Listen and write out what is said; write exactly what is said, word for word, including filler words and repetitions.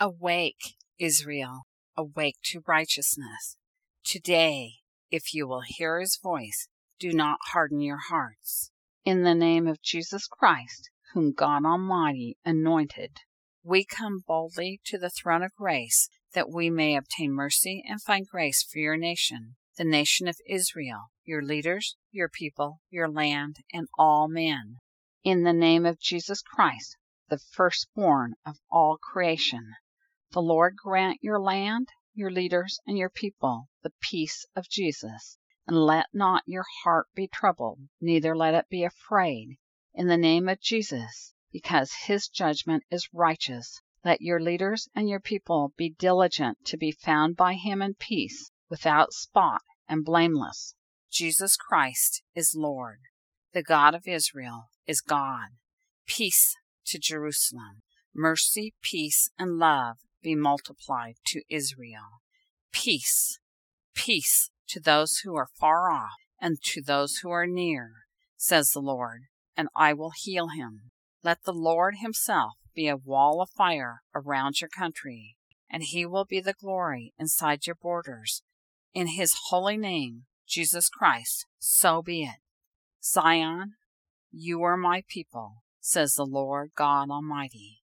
Awake, Israel, awake to righteousness. Today, if you will hear his voice, do not harden your hearts. In the name of Jesus Christ, whom God Almighty anointed, we come boldly to the throne of grace, that we may obtain mercy and find grace for your nation, the nation of Israel, your leaders, your people, your land, and all men. In the name of Jesus Christ, the firstborn of all creation, the Lord grant your land, your leaders, and your people the peace of Jesus. And let not your heart be troubled, neither let it be afraid. In the name of Jesus, because his judgment is righteous, let your leaders and your people be diligent to be found by him in peace, without spot and blameless. Jesus Christ is Lord. The God of Israel is God. Peace to Jerusalem. Mercy, peace, and love be multiplied to Israel. Peace, peace to those who are far off and to those who are near, says the Lord, and I will heal him. Let the Lord himself be a wall of fire around your country, and he will be the glory inside your borders. In his holy name, Jesus Christ, so be it. Zion, you are my people, says the Lord God Almighty.